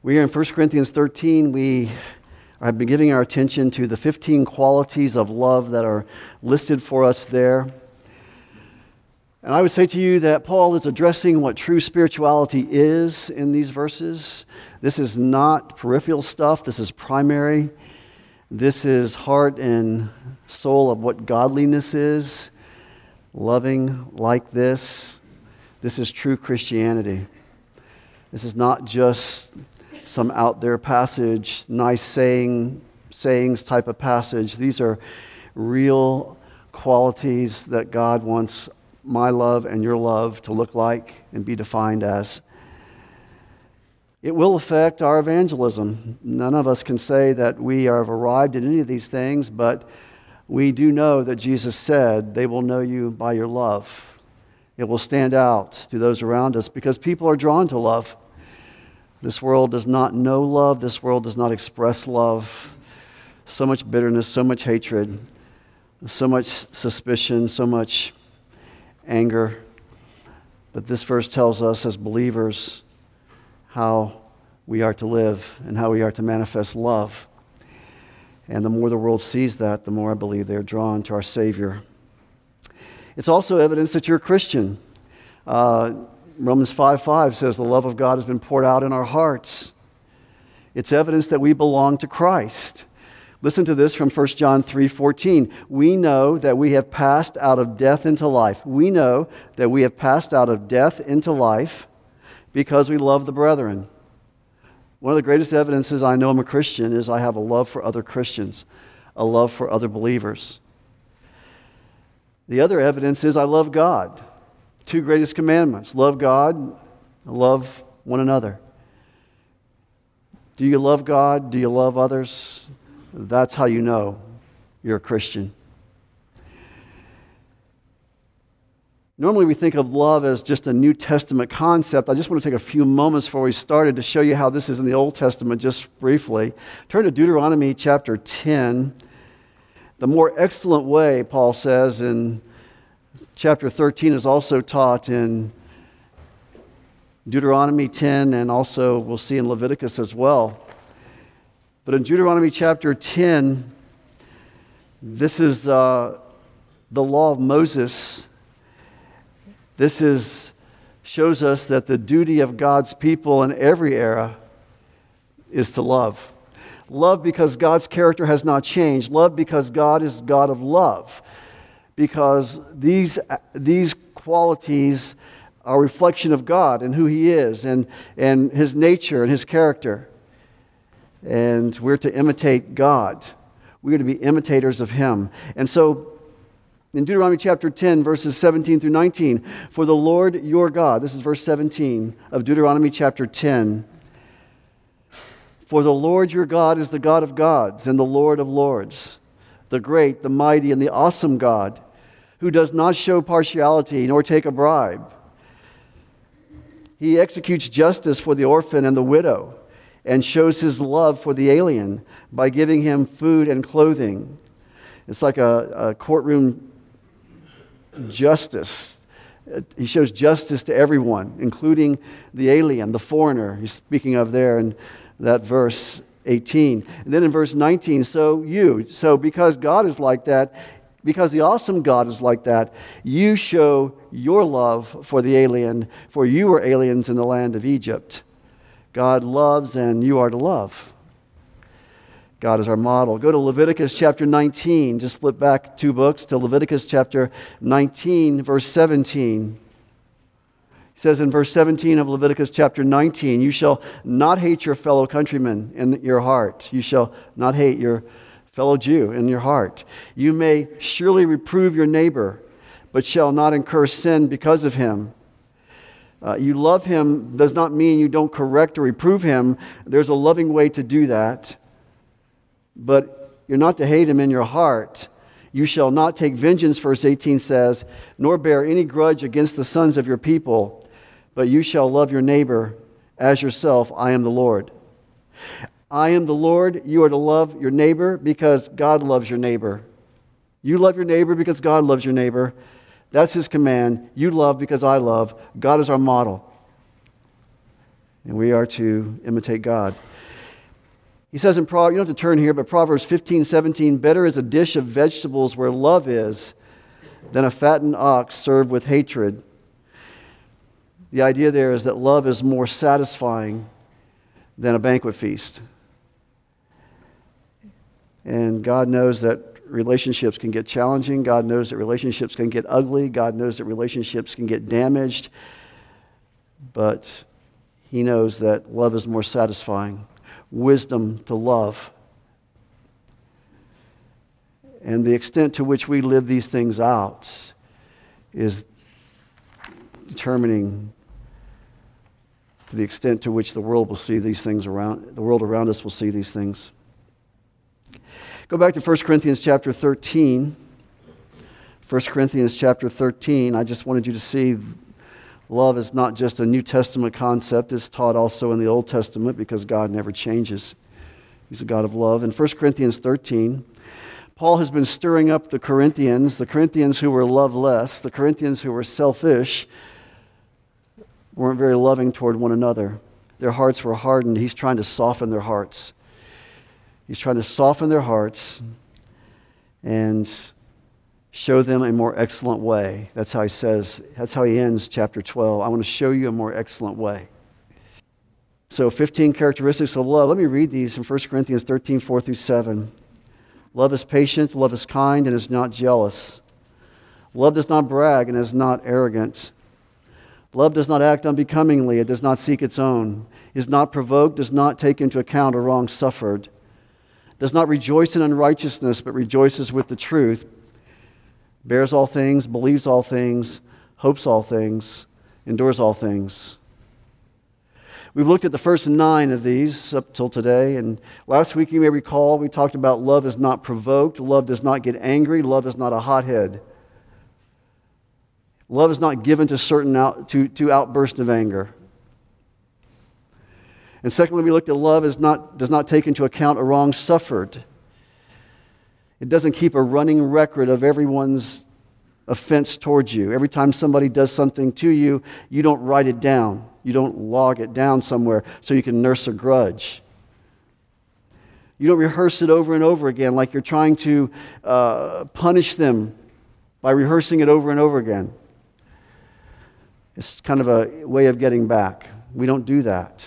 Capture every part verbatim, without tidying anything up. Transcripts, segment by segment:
We are in First Corinthians thirteen. We have been giving our attention to the fifteen qualities of love that are listed for us there. And I would say to you that Paul is addressing what true spirituality is in these verses. This is not peripheral stuff. This is primary. This is heart and soul of what godliness is. Loving like this. This is true Christianity. This is not just some out there passage, nice saying, sayings type of passage. These are real qualities that God wants my love and your love to look like and be defined as. It will affect our evangelism. None of us can say that we have arrived at any of these things, but we do know that Jesus said, they will know you by your love. It will stand out to those around us because people are drawn to love. This world does not know love. This world does not express love. So much bitterness, so much hatred, so much suspicion, so much anger. But this verse tells us as believers how we are to live and how we are to manifest love. And the more the world sees that, the more I believe they're drawn to our Savior. It's also evidence that you're a Christian. Uh, Romans five five says the love of God has been poured out in our hearts. It's evidence that we belong to Christ. Listen to this from First John three fourteen. We know that we have passed out of death into life. We know that we have passed out of death into life because we love the brethren. One of the greatest evidences I know I'm a Christian is I have a love for other Christians, a love for other believers. The other evidence is I love God. Two greatest commandments. Love God, love one another. Do you love God? Do you love others? That's how you know you're a Christian. Normally we think of love as just a New Testament concept. I just want to take a few moments before we started to show you how this is in the Old Testament just briefly. Turn to Deuteronomy chapter ten. The more excellent way, Paul says in chapter thirteen, is also taught in Deuteronomy ten, and also we'll see in Leviticus as well. But in Deuteronomy chapter ten, this is uh, the law of Moses. This is shows us that the duty of God's people in every era is to love. Love because God's character has not changed. Love because God is God of love. Because these, these qualities are a reflection of God and who He is and, and His nature and His character. And we're to imitate God. We're to be imitators of Him. And so in Deuteronomy chapter ten, verses seventeen through nineteen, for the Lord your God, this is verse seventeen of Deuteronomy chapter ten, for the Lord your God is the God of gods and the Lord of lords, the great, the mighty, and the awesome God, who does not show partiality nor take a bribe. He executes justice for the orphan and the widow and shows His love for the alien by giving him food and clothing. It's like a, a courtroom justice. He shows justice to everyone, including the alien, the foreigner. He's speaking of there in that verse eighteen. And then in verse nineteen, so you, so because God is like that, because the awesome God is like that, you show your love for the alien, for you were aliens in the land of Egypt. God loves and you are to love. God is our model. Go to Leviticus chapter nineteen. Just flip back two books to Leviticus chapter nineteen, verse seventeen. He says in verse seventeen of Leviticus chapter nineteen, you shall not hate your fellow countrymen in your heart. You shall not hate your fellow Jew in your heart. You may surely reprove your neighbor, but shall not incur sin because of him. Uh, you love him does not mean you don't correct or reprove him. There's a loving way to do that. But you're not to hate him in your heart. You shall not take vengeance, verse eighteen says, nor bear any grudge against the sons of your people, but you shall love your neighbor as yourself. I am the Lord. I am the Lord. You are to love your neighbor because God loves your neighbor. You love your neighbor because God loves your neighbor. That's His command. You love because I love. God is our model. And we are to imitate God. He says in Proverbs, you don't have to turn here, but Proverbs fifteen seventeen, better is a dish of vegetables where love is than a fattened ox served with hatred. The idea there is that love is more satisfying than a banquet feast. And God knows that relationships can get challenging. God knows that relationships can get ugly. God knows that relationships can get damaged. But He knows that love is more satisfying. Wisdom to love. And the extent to which we live these things out is determining to the extent to which the world will see these things around, the world around us will see these things. Go back to First Corinthians chapter thirteen. First Corinthians chapter thirteen. I just wanted you to see love is not just a New Testament concept. It's taught also in the Old Testament because God never changes. He's a God of love. In First Corinthians thirteen, Paul has been stirring up the Corinthians, the Corinthians who were loveless, the Corinthians who were selfish, weren't very loving toward one another. Their hearts were hardened. He's trying to soften their hearts. He's trying to soften their hearts and show them a more excellent way. That's how he says, that's how he ends chapter twelve. I want to show you a more excellent way. So fifteen characteristics of love. Let me read these from First Corinthians thirteen, four through seven. Love is patient, love is kind, and is not jealous. Love does not brag and is not arrogant. Love does not act unbecomingly, it does not seek its own, is not provoked, does not take into account a wrong suffered, does not rejoice in unrighteousness, but rejoices with the truth, bears all things, believes all things, hopes all things, endures all things. We've looked at the first nine of these up till today, and last week you may recall we talked about love is not provoked, love does not get angry, love is not a hothead. Love is not given to certain out, to, to outbursts of anger. And secondly, we looked at love is not, does not take into account a wrong suffered. It doesn't keep a running record of everyone's offense towards you. Every time somebody does something to you, you don't write it down. You don't log it down somewhere so you can nurse a grudge. You don't rehearse it over and over again like you're trying to uh, punish them by rehearsing it over and over again. It's kind of a way of getting back. We don't do that.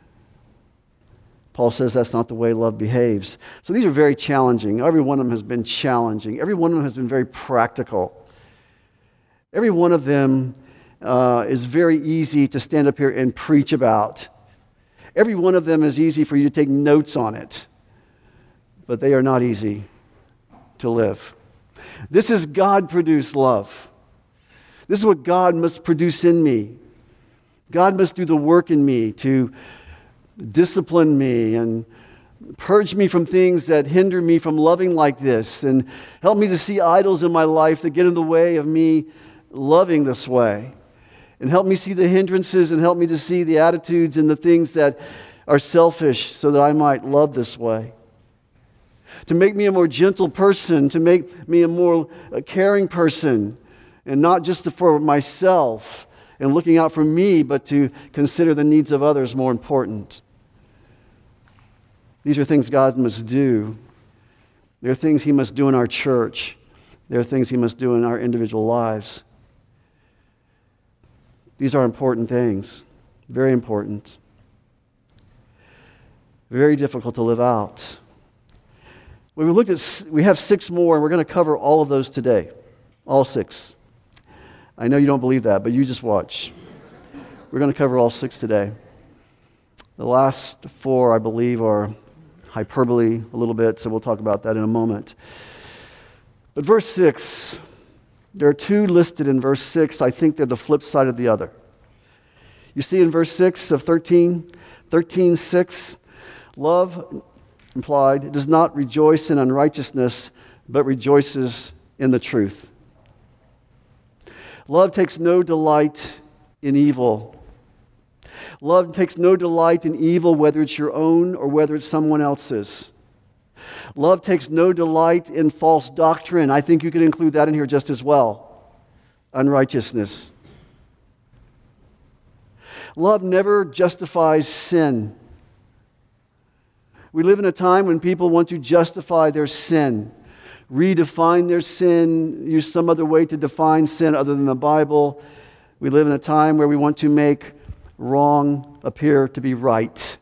Paul says that's not the way love behaves. So these are very challenging. Every one of them has been challenging. Every one of them has been very practical. Every one of them uh, is very easy to stand up here and preach about. Every one of them is easy for you to take notes on it. But they are not easy to live. This is God-produced love. This is what God must produce in me. God must do the work in me to discipline me and purge me from things that hinder me from loving like this and help me to see idols in my life that get in the way of me loving this way. And help me see the hindrances and help me to see the attitudes and the things that are selfish so that I might love this way. To make me a more gentle person, to make me a more caring person, and not just for myself and looking out for me, but to consider the needs of others more important. These are things God must do. There are things He must do in our church. There are things He must do in our individual lives. These are important things. Very important. Very difficult to live out. When we looked at, we have six more, and we're going to cover all of those today. All six. I know you don't believe that, but you just watch. We're going to cover all six today. The last four, I believe, are hyperbole a little bit, so we'll talk about that in a moment. But verse six, there are two listed in verse six. I think they're the flip side of the other. You see in verse six of thirteen, thirteen six, love, implied, does not rejoice in unrighteousness, but rejoices in the truth. Love takes no delight in evil. Love takes no delight in evil, whether it's your own or whether it's someone else's. Love takes no delight in false doctrine. I think you could include that in here just as well. Unrighteousness. Love never justifies sin. We live in a time when people want to justify their sin, redefine their sin, use some other way to define sin other than the Bible. We live in a time where we want to make wrong appear to be right.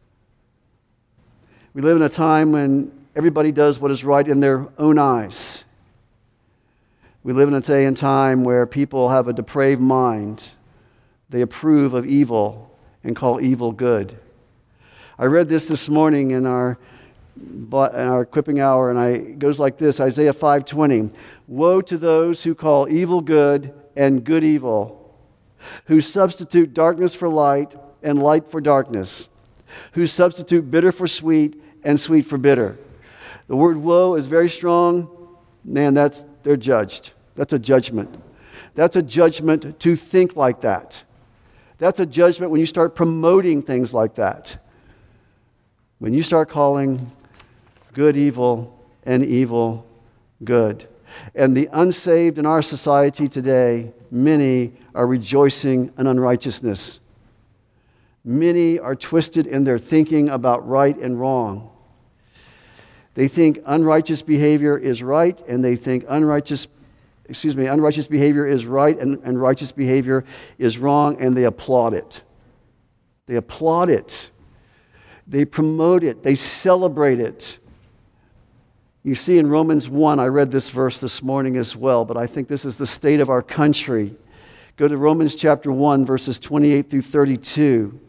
We live in a time when everybody does what is right in their own eyes. We live in a day and time where people have a depraved mind. They approve of evil and call evil good. I read this this morning in our, in our equipping hour, and I, it goes like this, Isaiah five twenty. Woe to those who call evil good and good evil, who substitute darkness for light and light for darkness, who substitute bitter for sweet and sweet for bitter. The word woe is very strong. Man, that's they're judged. That's a judgment. That's a judgment to think like that. That's a judgment when you start promoting things like that. When you start calling good evil and evil good. And the unsaved in our society today, many are rejoicing in unrighteousness. Many are twisted in their thinking about right and wrong. They think unrighteous behavior is right, and they think unrighteous, excuse me, unrighteous behavior is right, and, and righteous behavior is wrong, and they applaud it. They applaud it. They promote it. They celebrate it. You see in Romans one, I read this verse this morning as well, but I think this is the state of our country. Go to Romans chapter one, verses twenty-eight through thirty-two.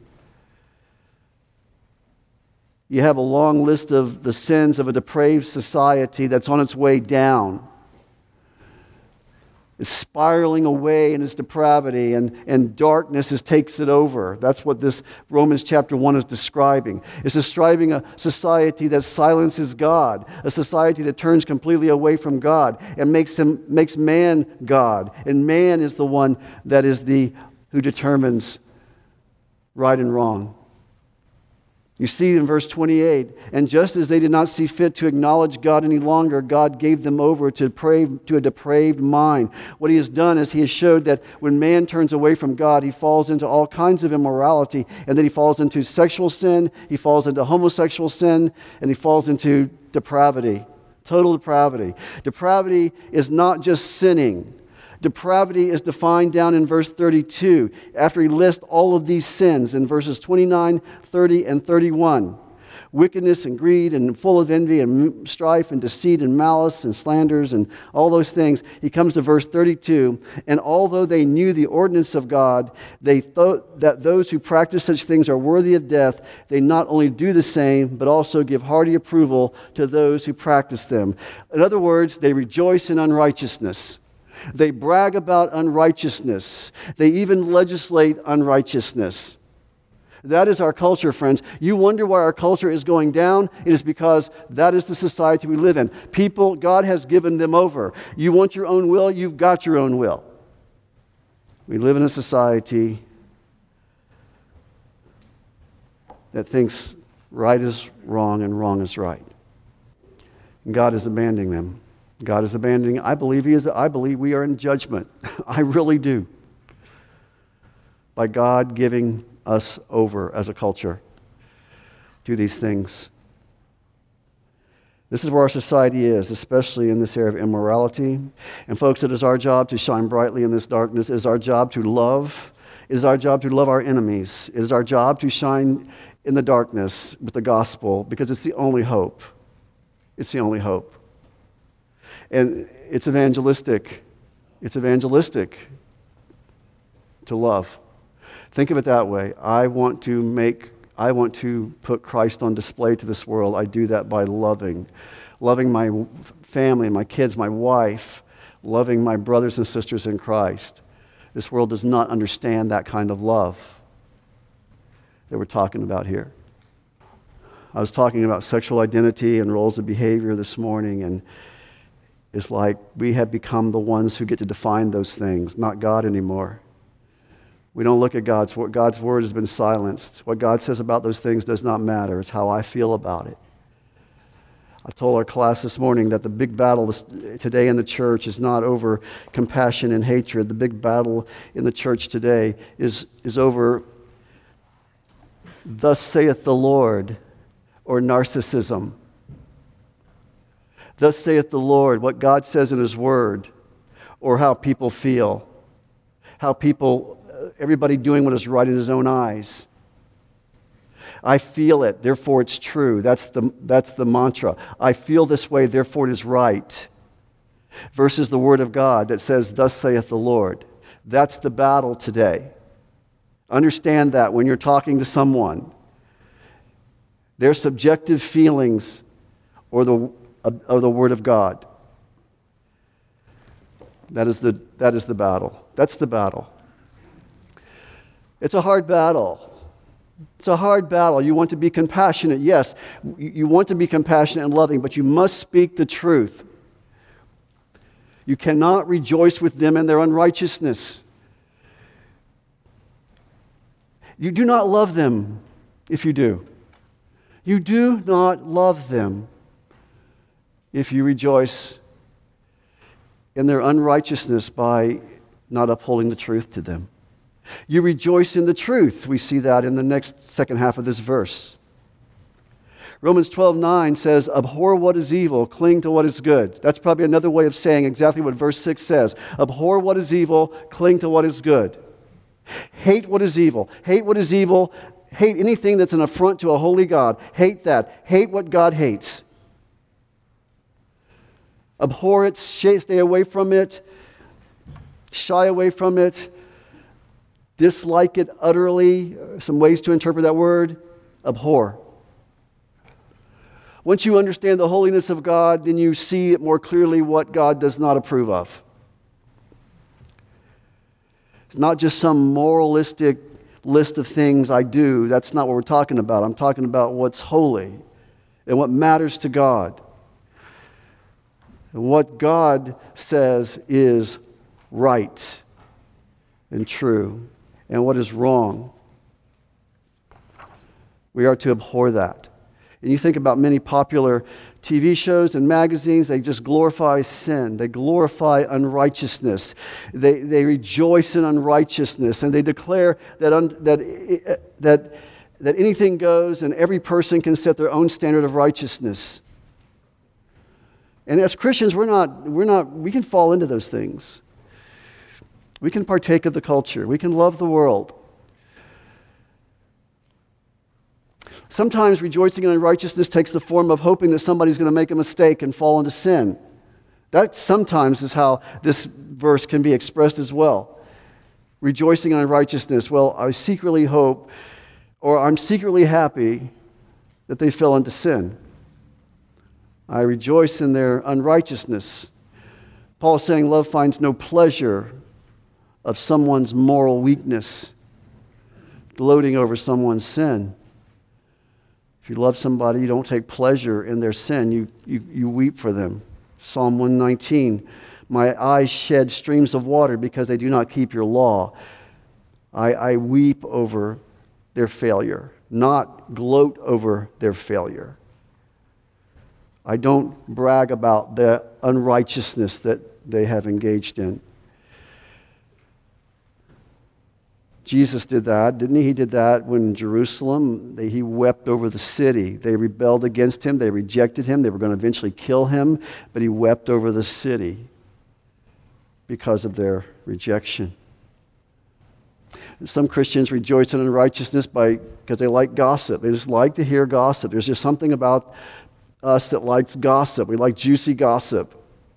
You have a long list of the sins of a depraved society that's on its way down. It's spiraling away in its depravity, and, and darkness is, takes it over. That's what this Romans chapter one is describing. It's describing a society that silences God, a society that turns completely away from God and makes him makes man God. And man is the one that is the who determines right and wrong. You see in verse twenty-eight, and just as they did not see fit to acknowledge God any longer, God gave them over to, depraved, to a depraved mind. What he has done is he has showed that when man turns away from God, he falls into all kinds of immorality, and then he falls into sexual sin, he falls into homosexual sin, and he falls into depravity, total depravity. Depravity is not just sinning. Depravity is defined down in verse thirty-two, after he lists all of these sins in verses twenty-nine, thirty, and thirty-one. Wickedness and greed and full of envy and strife and deceit and malice and slanders and all those things. He comes to verse thirty-two, and although they knew the ordinance of God, they thought that those who practice such things are worthy of death. They not only do the same, but also give hearty approval to those who practice them. In other words, they rejoice in unrighteousness. They brag about unrighteousness. They even legislate unrighteousness. That is our culture, friends. You wonder why our culture is going down? It is because that is the society we live in. People, God has given them over. You want your own will? You've got your own will. We live in a society that thinks right is wrong and wrong is right. And God is abandoning them. God is abandoning. I believe He is. I believe we are in judgment. I really do. By God giving us over as a culture to these things. This is where our society is, especially in this area of immorality. And folks, it is our job to shine brightly in this darkness. It is our job to love. It is our job to love our enemies. It is our job to shine in the darkness with the gospel, because it's the only hope. It's the only hope. And it's evangelistic. It's evangelistic to love. Think of it that way. I want to make, I want to put Christ on display to this world. I do that by loving. Loving my family, my kids, my wife. Loving my brothers and sisters in Christ. This world does not understand that kind of love that we're talking about here. I was talking about sexual identity and roles of behavior this morning, and it's like we have become the ones who get to define those things, not God anymore. We don't look at God's word. God's word has been silenced. What God says about those things does not matter. It's how I feel about it. I told our class this morning that the big battle today in the church is not over compassion and hatred. The big battle in the church today is, is over thus saith the Lord, or narcissism. Thus saith the Lord, what God says in His Word, or how people feel, how people, everybody doing what is right in his own eyes. I feel it, therefore it's true. That's the, that's the mantra. I feel this way, therefore it is right. Versus the Word of God that says, thus saith the Lord. That's the battle today. Understand that when you're talking to someone, their subjective feelings or the, of the Word of God. That is the, that is the battle. That's the battle. It's a hard battle. It's a hard battle. You want to be compassionate, yes. You want to be compassionate and loving, but you must speak the truth. You cannot rejoice with them in their unrighteousness. You do not love them if you do. You do not love them if you rejoice in their unrighteousness by not upholding the truth to them. You rejoice in the truth. We see that in the next second half of this verse. Romans twelve nine says, abhor what is evil, cling to what is good. That's probably another way of saying exactly what verse six says. Abhor what is evil, cling to what is good. Hate what is evil. Hate what is evil. Hate anything that's an affront to a holy God. Hate that. Hate what God hates. Abhor it, stay away from it, shy away from it, dislike it utterly. Some ways to interpret that word. Abhor. Once you understand the holiness of God, then you see it more clearly what God does not approve of. It's not just some moralistic list of things I do. That's not what we're talking about. I'm talking about what's holy and what matters to God. And what God says is right and true, and what is wrong. We are to abhor that. And you think about many popular T V shows and magazines, they just glorify sin. They glorify unrighteousness. They, they rejoice in unrighteousness, and they declare that, un, that, that, that anything goes and every person can set their own standard of righteousness. And as Christians, we're not, we're not, we can fall into those things. We can partake of the culture. We can love the world. Sometimes rejoicing in unrighteousness takes the form of hoping that somebody's going to make a mistake and fall into sin. That sometimes is how this verse can be expressed as well. Rejoicing in unrighteousness. Well, I secretly hope, or I'm secretly happy that they fell into sin. I rejoice in their unrighteousness. Paul is saying love finds no pleasure of someone's moral weakness, gloating over someone's sin. If you love somebody, you don't take pleasure in their sin. You, you, you weep for them. Psalm one nineteen, my eyes shed streams of water because they do not keep your law. I, I weep over their failure, not gloat over their failure. I don't brag about the unrighteousness that they have engaged in. Jesus did that, didn't he? He did that when Jerusalem, they, he wept over the city. They rebelled against him. They rejected him. They were going to eventually kill him, but he wept over the city because of their rejection. Some Christians rejoice in unrighteousness by because they like gossip. They just like to hear gossip. There's just something about us that likes gossip. We like juicy gossip.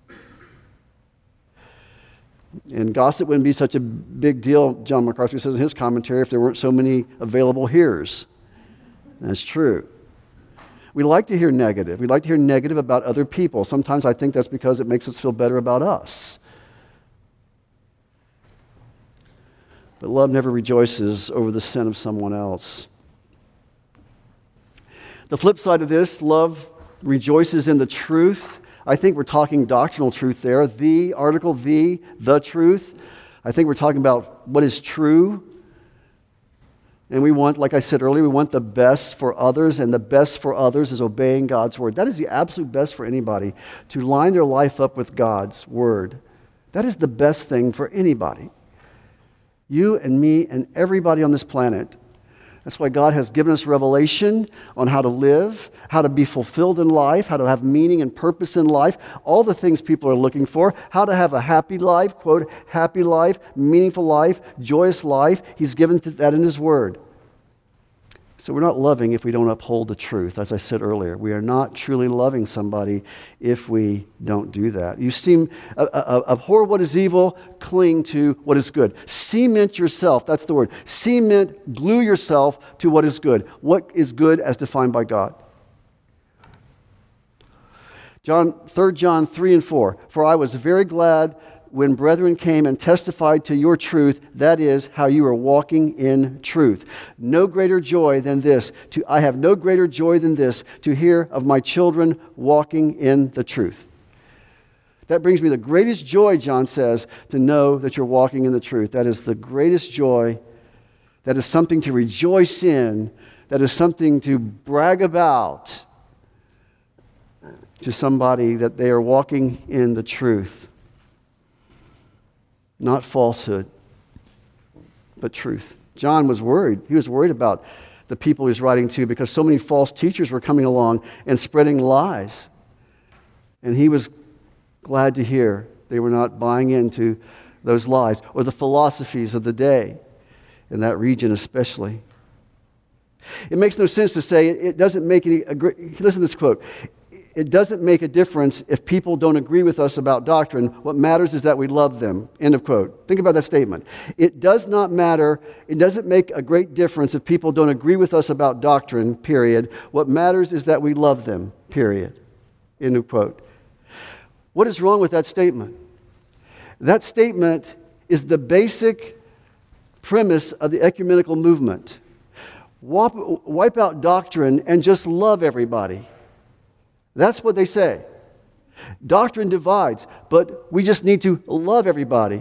And gossip wouldn't be such a big deal, John MacArthur says in his commentary, if there weren't so many available hearers. That's true. We like to hear negative. We like to hear negative about other people. Sometimes I think that's because it makes us feel better about us. But love never rejoices over the sin of someone else. The flip side of this, love rejoices in the truth. I think we're talking doctrinal truth there. The article, the, the truth. I think we're talking about what is true. And we want, like I said earlier, we want the best for others, and the best for others is obeying God's word. That is the absolute best for anybody, to line their life up with God's word. That is the best thing for anybody. You and me and everybody on this planet. That's why God has given us revelation on how to live, how to be fulfilled in life, how to have meaning and purpose in life, all the things people are looking for, how to have a happy life, quote, happy life, meaningful life, joyous life. He's given that in His Word. So we're not loving if we don't uphold the truth. As I said earlier, we are not truly loving somebody if we don't do that. You seem uh, uh, abhor what is evil, cling to what is good. Cement yourself, that's the word. Cement, glue yourself to what is good. What is good as defined by God? John, Third John three and four. For I was very glad when brethren came and testified to your truth, that is, how you are walking in truth. No greater joy than this, to, I have no greater joy than this, to hear of my children walking in the truth. That brings me the greatest joy, John says, to know that you're walking in the truth. That is the greatest joy. That is something to rejoice in. That is something to brag about to somebody, that they are walking in the truth. Not falsehood, but truth. John was worried. He was worried about the people he was writing to because so many false teachers were coming along and spreading lies. And he was glad to hear they were not buying into those lies or the philosophies of the day, in that region especially. It makes no sense to say it, it doesn't make any... Listen to this quote. It doesn't make a difference if people don't agree with us about doctrine. What matters is that we love them. End of quote. Think about that statement. It does not matter. It doesn't make a great difference if people don't agree with us about doctrine, period. What matters is that we love them, period. End of quote. What is wrong with that statement? That statement is the basic premise of the ecumenical movement. Wipe, wipe out doctrine and just love everybody. That's what they say. Doctrine divides, but we just need to love everybody.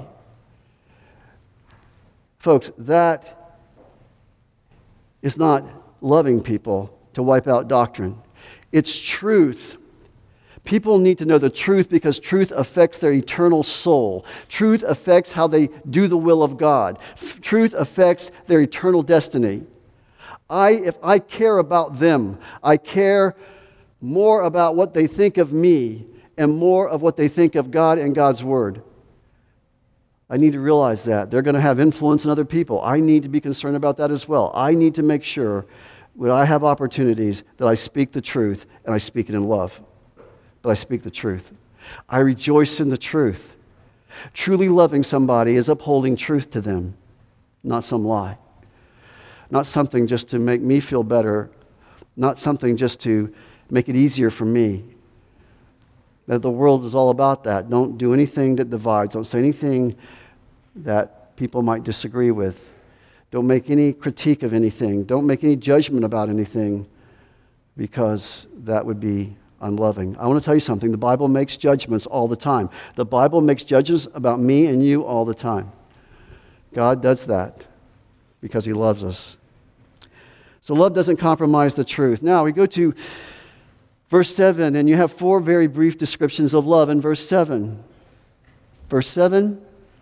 Folks, that is not loving people to wipe out doctrine. It's truth. People need to know the truth because truth affects their eternal soul. Truth affects how they do the will of God. F- truth affects their eternal destiny. I, if I care about them, I care more about what they think of me and more of what they think of God and God's Word. I need to realize that. They're going to have influence on other people. I need to be concerned about that as well. I need to make sure when I have opportunities that I speak the truth and I speak it in love. That I speak the truth. I rejoice in the truth. Truly loving somebody is upholding truth to them, not some lie. Not something just to make me feel better. Not something just to make it easier for me. That the world is all about that. Don't do anything that divides. Don't say anything that people might disagree with. Don't make any critique of anything. Don't make any judgment about anything, because that would be unloving. I want to tell you something. The Bible makes judgments all the time. The Bible makes judgments about me and you all the time. God does that because He loves us. So love doesn't compromise the truth. Now we go to verse seven, and you have four very brief descriptions of love in verse seven. Verse seven,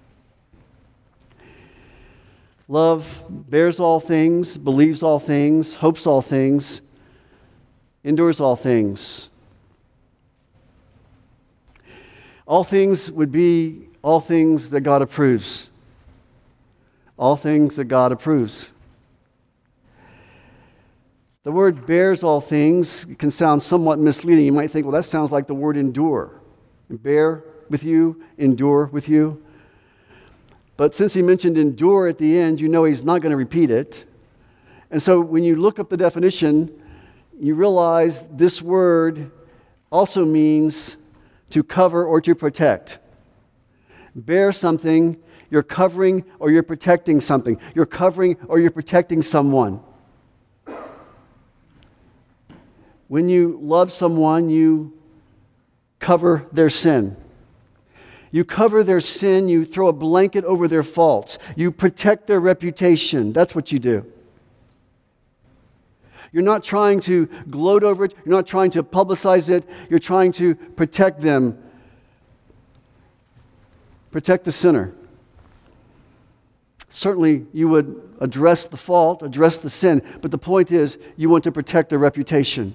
love bears all things, believes all things, hopes all things, endures all things. All things would be all things that God approves. All things that God approves. The word bears all things can sound somewhat misleading. You might think, well, that sounds like the word endure. Bear with you, endure with you. But since he mentioned endure at the end, you know he's not going to repeat it. And so when you look up the definition, you realize this word also means to cover or to protect. Bear something, you're covering or you're protecting something. You're covering or you're protecting someone. When you love someone, you cover their sin. You cover their sin, you throw a blanket over their faults. You protect their reputation. That's what you do. You're not trying to gloat over it. You're not trying to publicize it. You're trying to protect them. Protect the sinner. Certainly, you would address the fault, address the sin, but the point is, you want to protect their reputation.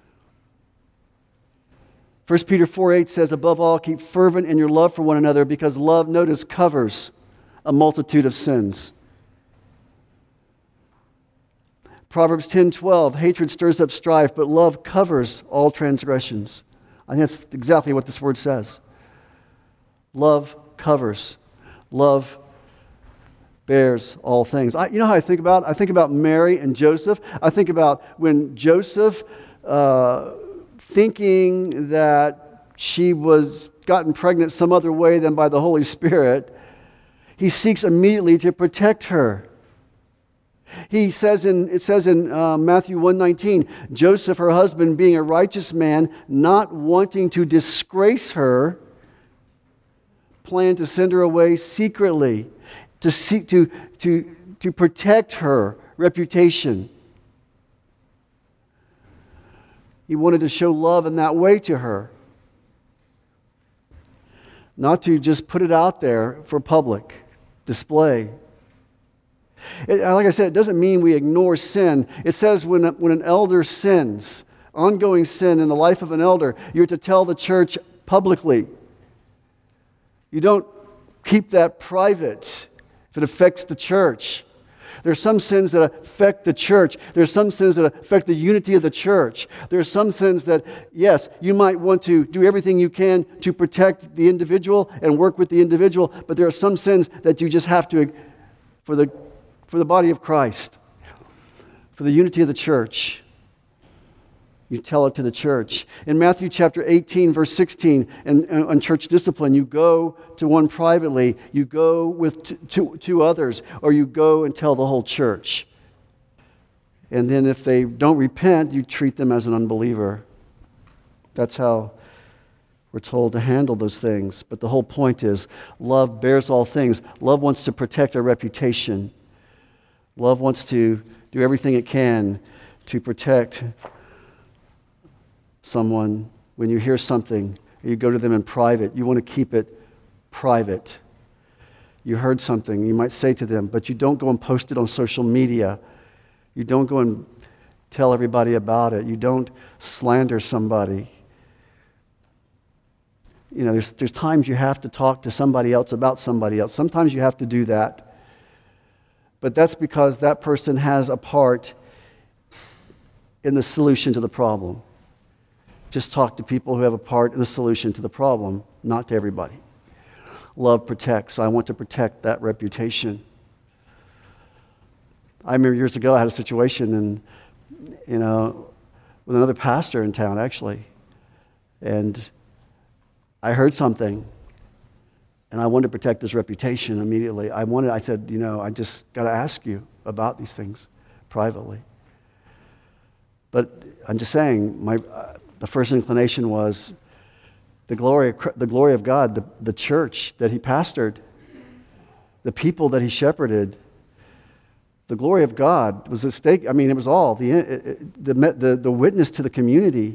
First Peter four eight says, above all, keep fervent in your love for one another, because love, notice, covers a multitude of sins. Proverbs ten twelve, hatred stirs up strife, but love covers all transgressions. I think that's exactly what this word says. Love covers. Love bears all things. I, you know how I think about? I think about Mary and Joseph. I think about when Joseph, uh, thinking that she was gotten pregnant some other way than by the Holy Spirit, he seeks immediately to protect her. He says in, it says in uh, Matthew one nineteen, Joseph, her husband, being a righteous man, not wanting to disgrace her, planned to send her away secretly to seek to, to, to protect her reputation. He wanted to show love in that way to her. Not to just put it out there for public display. It, like I said, it doesn't mean we ignore sin. It says when, when an elder sins, ongoing sin in the life of an elder, you're to tell the church publicly. You don't keep that private if it affects the church. There are some sins that affect the church. There are some sins that affect the unity of the church. There are some sins that, yes, you might want to do everything you can to protect the individual and work with the individual, but there are some sins that you just have to, for the for the body of Christ, for the unity of the church. You tell it to the church. In Matthew chapter eighteen, verse sixteen, and, and on church discipline, you go to one privately, you go with t- two, two others, or you go and tell the whole church. And then if they don't repent, you treat them as an unbeliever. That's how we're told to handle those things. But the whole point is, love bears all things. Love wants to protect our reputation. Love wants to do everything it can to protect someone. When you hear something, you go to them in private. You want to keep it private. You heard something, you might say to them, but you don't go and post it on social media. You don't go and tell everybody about it. You don't slander somebody. You know, there's, there's times you have to talk to somebody else about somebody else. Sometimes you have to do that. But that's because that person has a part in the solution to the problem. Just talk to people who have a part in the solution to the problem, not to everybody. Love protects. I want to protect that reputation. I remember years ago I had a situation and, you know, with another pastor in town actually. And I heard something. And I wanted to protect his reputation immediately. I wanted, I said, you know, I just got to ask you about these things privately. But I'm just saying, my uh, the first inclination was the glory, the glory of God, the, the church that he pastored, the people that he shepherded. The glory of God was at stake. I mean, it was all the it, the the the witness to the community.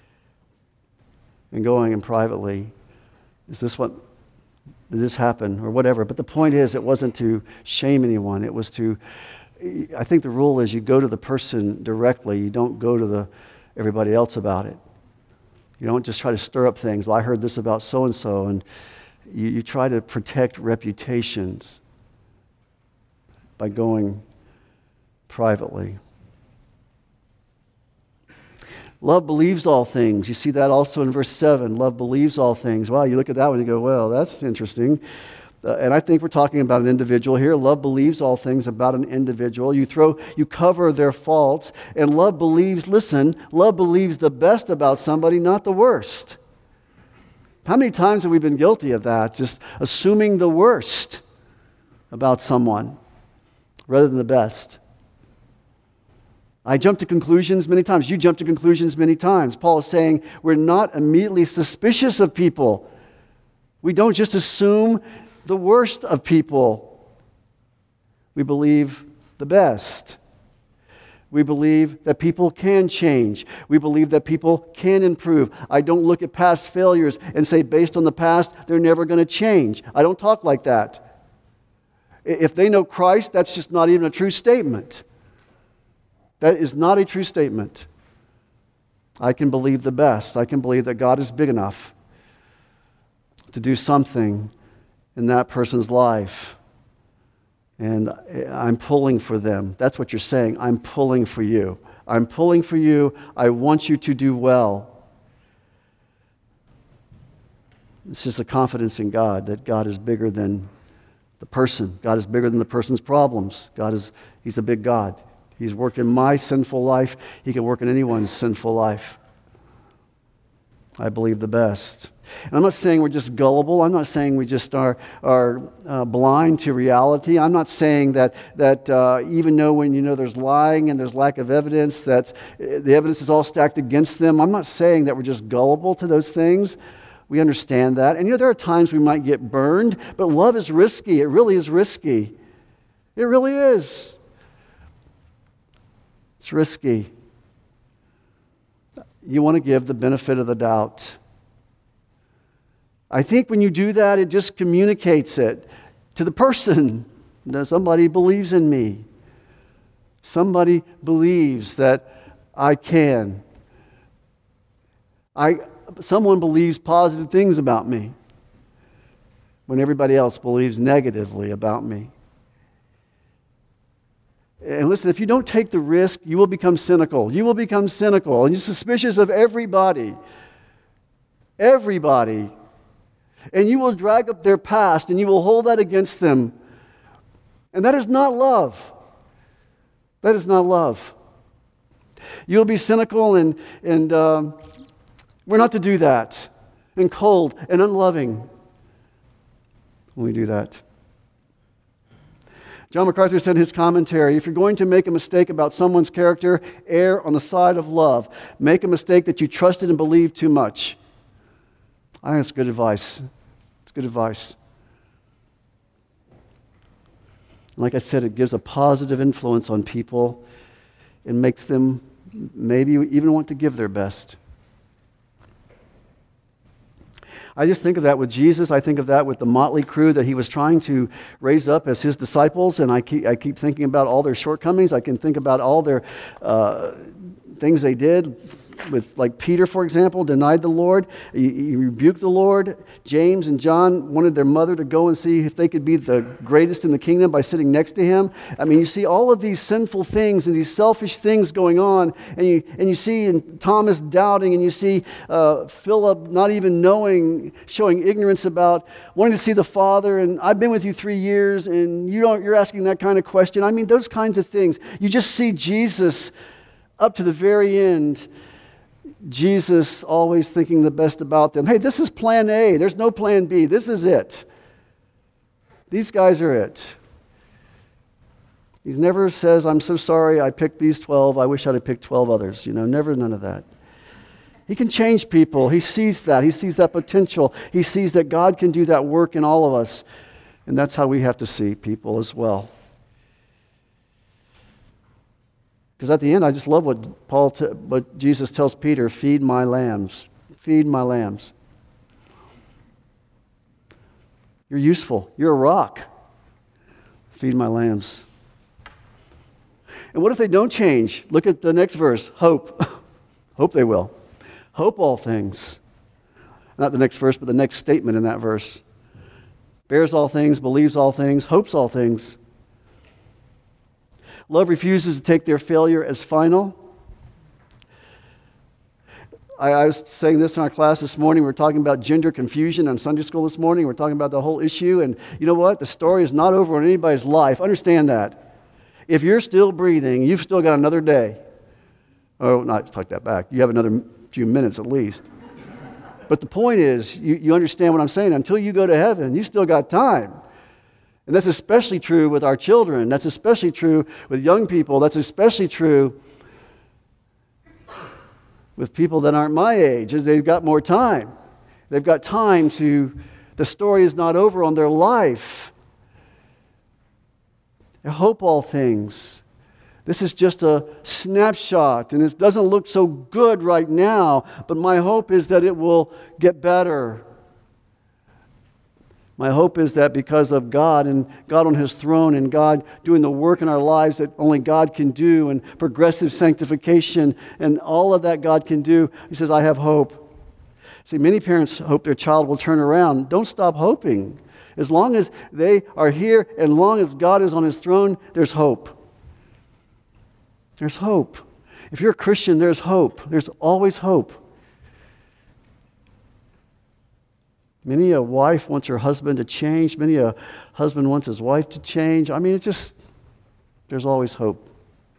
And going in privately, is this what? Did this happen or whatever? But the point is, it wasn't to shame anyone. It was to, I think the rule is you go to the person directly. You don't go to the everybody else about it. You don't just try to stir up things. Well, I heard this about so-and-so. And you, you try to protect reputations by going privately. Love believes all things. You see that also in verse seven. Love believes all things. Wow, you look at that one and you go, well, that's interesting. Uh, and I think we're talking about an individual here. Love believes all things about an individual. You throw, you cover their faults. And love believes, listen, love believes the best about somebody, not the worst. How many times have we been guilty of that? Just assuming the worst about someone rather than the best. I jump to conclusions many times. You jump to conclusions many times. Paul is saying we're not immediately suspicious of people. We don't just assume the worst of people. We believe the best. We believe that people can change. We believe that people can improve. I don't look at past failures and say, based on the past, they're never going to change. I don't talk like that. If they know Christ, that's just not even a true statement. That is not a true statement. I can believe the best. I can believe that God is big enough to do something in that person's life. And I'm pulling for them. That's what you're saying. I'm pulling for you. I'm pulling for you. I want you to do well. It's just a confidence in God that God is bigger than the person. God is bigger than the person's problems. God is, He's a big God. He's worked in my sinful life. He can work in anyone's sinful life. I believe the best. And I'm not saying we're just gullible. I'm not saying we just are, are uh, blind to reality. I'm not saying that, that uh, even though when you know there's lying and there's lack of evidence, that the evidence is all stacked against them. I'm not saying that we're just gullible to those things. We understand that. And you know, there are times we might get burned, but love is risky. It really is risky. It really is. It's risky. You want to give the benefit of the doubt. I think when you do that, it just communicates it to the person. That somebody believes in me. Somebody believes that I can. I, someone believes positive things about me when everybody else believes negatively about me. And listen, if you don't take the risk, you will become cynical. You will become cynical and you're suspicious of everybody. Everybody. And you will drag up their past and you will hold that against them. And that is not love. That is not love. You'll be cynical and, and um, we're not to do that. And cold and unloving when we do that. John MacArthur said in his commentary, if you're going to make a mistake about someone's character, err on the side of love. Make a mistake that you trusted and believed too much. I think that's good advice. It's good advice. Like I said, it gives a positive influence on people and makes them maybe even want to give their best. I just think of that with Jesus. I think of that with the motley crew that he was trying to raise up as his disciples. And I keep, I keep thinking about all their shortcomings. I can think about all their uh, things they did. With, like Peter, for example, denied the Lord. He, he rebuked the Lord. James and John wanted their mother to go and see if they could be the greatest in the kingdom by sitting next to him. I mean, you see all of these sinful things and these selfish things going on, and you and you see in Thomas doubting, and you see uh, Philip not even knowing, showing ignorance about wanting to see the Father. And I've been with you three years, and you don't. You're asking that kind of question. I mean, those kinds of things. You just see Jesus up to the very end. Jesus always thinking the best about them. Hey, this is plan A. There's no plan B. This is it. These guys are it. He never says, I'm so sorry I picked these twelve. I wish I'd have picked twelve others. You know, never none of that. He can change people. He sees that. He sees that potential. He sees that God can do that work in all of us. And that's how we have to see people as well. Because at the end, I just love what Paul, t- what Jesus tells Peter: "Feed my lambs, feed my lambs." You're useful. You're a rock. Feed my lambs. And what if they don't change? Look at the next verse. Hope. Hope they will. Hope all things. Not the next verse, but the next statement in that verse. Bears all things, believes all things, hopes all things. Love refuses to take their failure as final. I, I was saying this in our class this morning. We were talking about gender confusion on Sunday school this morning. We we're talking about the whole issue. And you know what? The story is not over in anybody's life. Understand that. If you're still breathing, you've still got another day. Oh, not take that back. You have another few minutes at least. But the point is, you, you understand what I'm saying. Until you go to heaven, you still got time. And that's especially true with our children. That's especially true with young people. That's especially true with people that aren't my age, as they've got more time. They've got time to, the story is not over on their life. I hope all things. This is just a snapshot, and it doesn't look so good right now, but my hope is that it will get better. My hope is that because of God and God on his throne and God doing the work in our lives that only God can do and progressive sanctification and all of that God can do, he says, I have hope. See, many parents hope their child will turn around. Don't stop hoping. As long as they are here and long as God is on his throne, there's hope. There's hope. If you're a Christian, there's hope. There's always hope. Many a wife wants her husband to change. Many a husband wants his wife to change. I mean, it's just, there's always hope.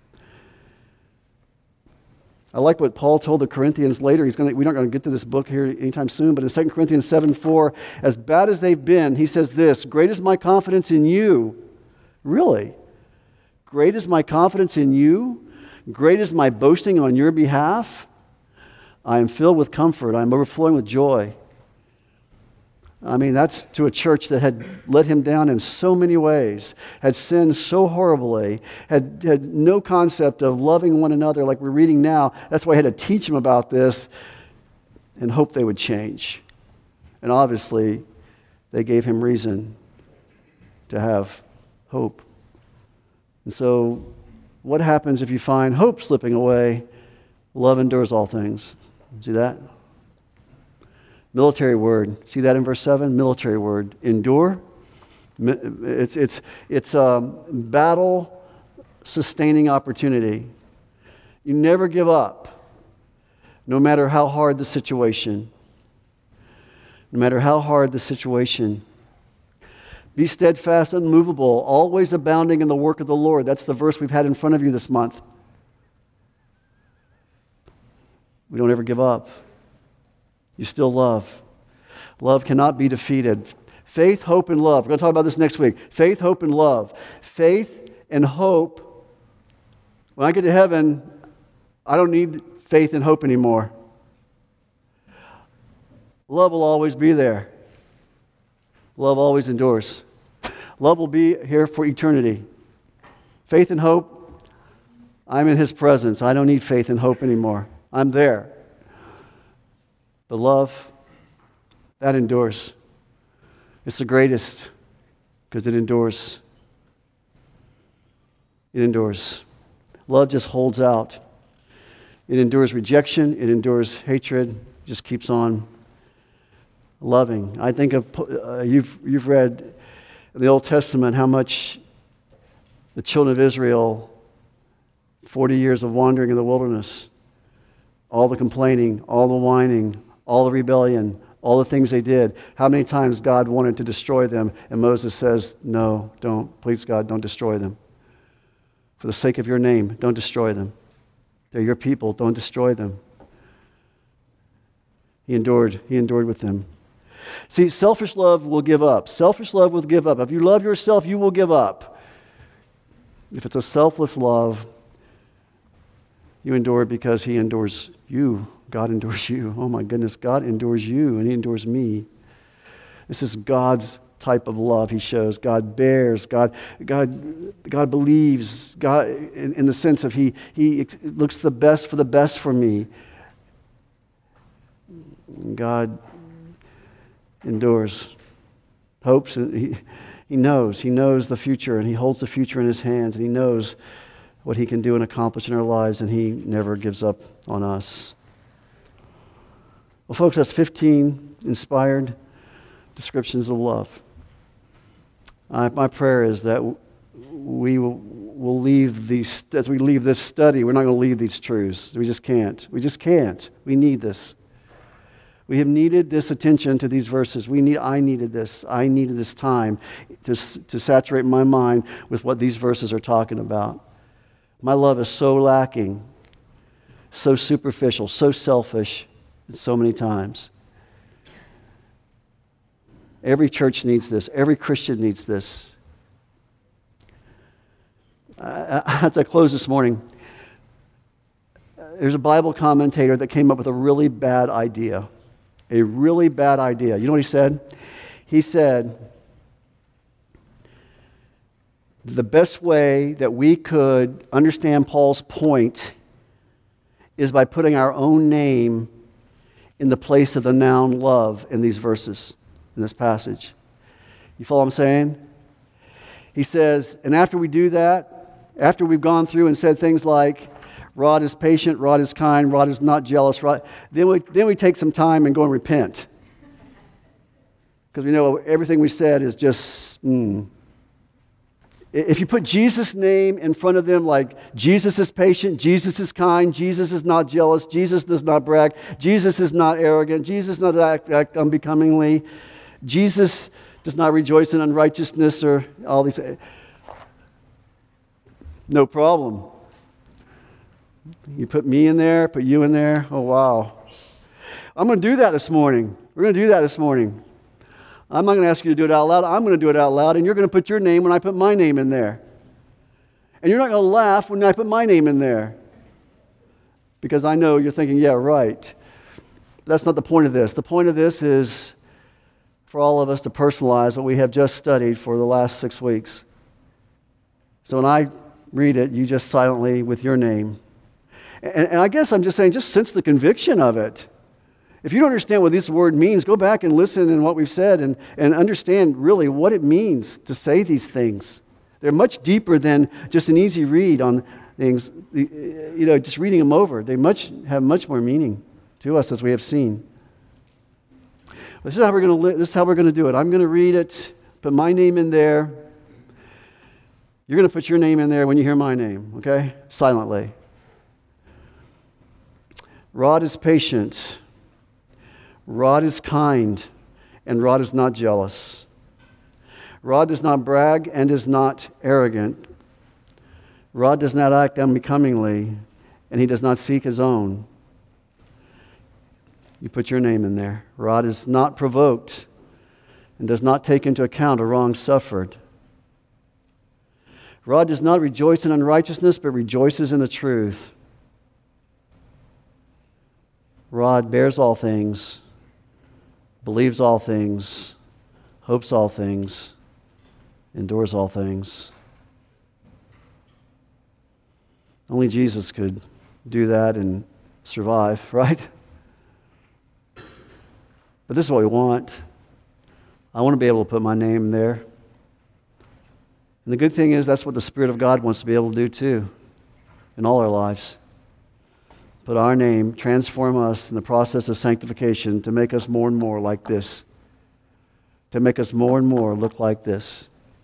I like what Paul told the Corinthians later. He's going to, we're not going to get to this book here anytime soon, but in Second Corinthians seven four, as bad as they've been, he says this, great is my confidence in you. Really? Great is my confidence in you? Great is my boasting on your behalf? I am filled with comfort. I am overflowing with joy. I mean, that's to a church that had let him down in so many ways, had sinned so horribly, had, had no concept of loving one another like we're reading now. That's why I had to teach them about this and hope they would change. And obviously, they gave him reason to have hope. And so, what happens if you find hope slipping away? Love endures all things. See that? Military word. See that in verse seven? Military word. Endure. It's it's it's a battle sustaining opportunity. You never give up, no matter how hard the situation. No matter how hard the situation. Be steadfast, unmovable, always abounding in the work of the Lord. That's the verse we've had in front of you this month. We don't ever give up. You still love. Love cannot be defeated. Faith, hope, and love. We're going to talk about this next week. Faith, hope, and love. Faith and hope. When I get to heaven, I don't need faith and hope anymore. Love will always be there. Love always endures. Love will be here for eternity. Faith and hope, I'm in his presence. I don't need faith and hope anymore. I'm there. But love, that endures. It's the greatest because it endures. It endures. Love just holds out. It endures rejection. It endures hatred. It just keeps on loving. I think of, uh, you've, you've read in the Old Testament how much the children of Israel, forty years of wandering in the wilderness, all the complaining, all the whining, all the rebellion, all the things they did. How many times God wanted to destroy them, and Moses says, no, don't. Please, God, don't destroy them. For the sake of your name, don't destroy them. They're your people. Don't destroy them. He endured. He endured with them. See, selfish love will give up. Selfish love will give up. If you love yourself, you will give up. If it's a selfless love, you endure because he endures you. God endures you. Oh my goodness, God endures you and he endures me. This is God's type of love he shows. God bears, God God, God believes, God in, in the sense of he, he looks the best for the best for me. God endures, hopes, and he, he knows. He knows the future and he holds the future in his hands and he knows what he can do and accomplish in our lives, and he never gives up on us. Well, folks, that's fifteen inspired descriptions of love. Uh, my prayer is that we will, will leave these, as we leave this study, we're not going to leave these truths. We just can't. We just can't. We need this. We have needed this attention to these verses. We need. I needed this. I needed this time to, to saturate my mind with what these verses are talking about. My love is so lacking, so superficial, so selfish, so many times. Every church needs this. Every Christian needs this. Uh, as I close this morning, there's a Bible commentator that came up with a really bad idea. A really bad idea. You know what he said? He said, the best way that we could understand Paul's point is by putting our own name in the place of the noun love in these verses, in this passage. You follow what I'm saying? He says, and after we do that, after we've gone through and said things like, Rod is patient, Rod is kind, Rod is not jealous, Rod, then we, then we take some time and go and repent. Because we know everything we said is just, mm. If you put Jesus' name in front of them, like Jesus is patient, Jesus is kind, Jesus is not jealous, Jesus does not brag, Jesus is not arrogant, Jesus does not act, act unbecomingly, Jesus does not rejoice in unrighteousness or all these. No problem. You put me in there, put you in there. Oh, wow. I'm going to do that this morning. We're going to do that this morning. I'm not going to ask you to do it out loud. I'm going to do it out loud, and you're going to put your name when I put my name in there. And you're not going to laugh when I put my name in there. Because I know you're thinking, yeah, right. That's not the point of this. The point of this is for all of us to personalize what we have just studied for the last six weeks. So when I read it, you just silently with your name. And, and I guess I'm just saying, just sense the conviction of it. If you don't understand what this word means, go back and listen in what we've said and, and understand really what it means to say these things. They're much deeper than just an easy read on things, you know, just reading them over. They much have much more meaning to us, as we have seen. This is how we're going to li- this is how we're going to do it. I'm going to read it, put my name in there. You're going to put your name in there when you hear my name, okay? Silently. Rod is patient. Rod is kind, and Rod is not jealous. Rod does not brag and is not arrogant. Rod does not act unbecomingly, and he does not seek his own. You put your name in there. Rod is not provoked and does not take into account a wrong suffered. Rod does not rejoice in unrighteousness, but rejoices in the truth. Rod bears all things, believes all things, hopes all things, endures all things. Only Jesus could do that and survive, right? But this is what we want. I want to be able to put my name there. And the good thing is that's what the Spirit of God wants to be able to do too in all our lives. Put our name, transform us in the process of sanctification to make us more and more like this. To make us more and more look like this.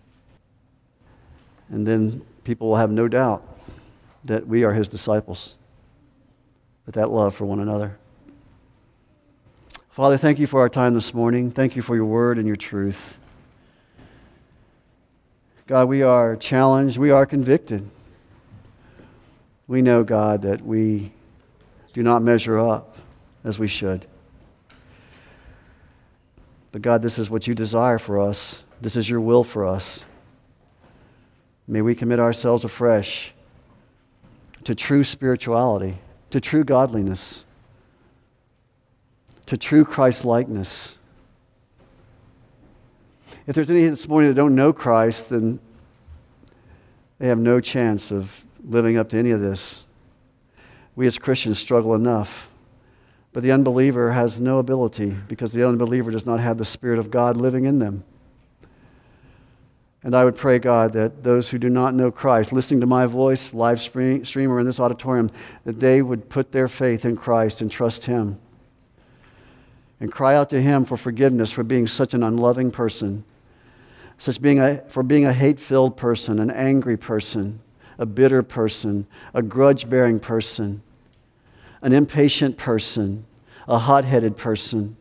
And then people will have no doubt that we are His disciples. With that love for one another. Father, thank you for our time this morning. Thank you for your word and your truth. God, we are challenged. We are convicted. We know, God, that we do not measure up as we should. But God, this is what you desire for us. This is your will for us. May we commit ourselves afresh to true spirituality, to true godliness, to true Christ-likeness. If there's any this morning that don't know Christ, then they have no chance of living up to any of this. We as Christians struggle enough. But the unbeliever has no ability because the unbeliever does not have the Spirit of God living in them. And I would pray, God, that those who do not know Christ, listening to my voice, live stream, stream or in this auditorium, that they would put their faith in Christ and trust Him. And cry out to Him for forgiveness for being such an unloving person, such being a, for being a hate-filled person, an angry person, a bitter person, a grudge-bearing person, an impatient person, a hot-headed person.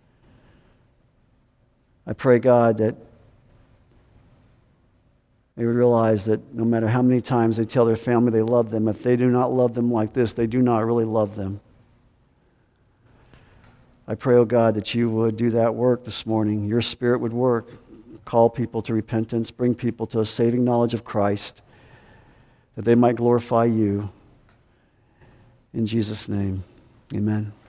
I pray, God, that they would realize that no matter how many times they tell their family they love them, if they do not love them like this, they do not really love them. I pray, oh God, that you would do that work this morning. Your Spirit would work. Call people to repentance. Bring people to a saving knowledge of Christ, that they might glorify you. In Jesus' name, amen.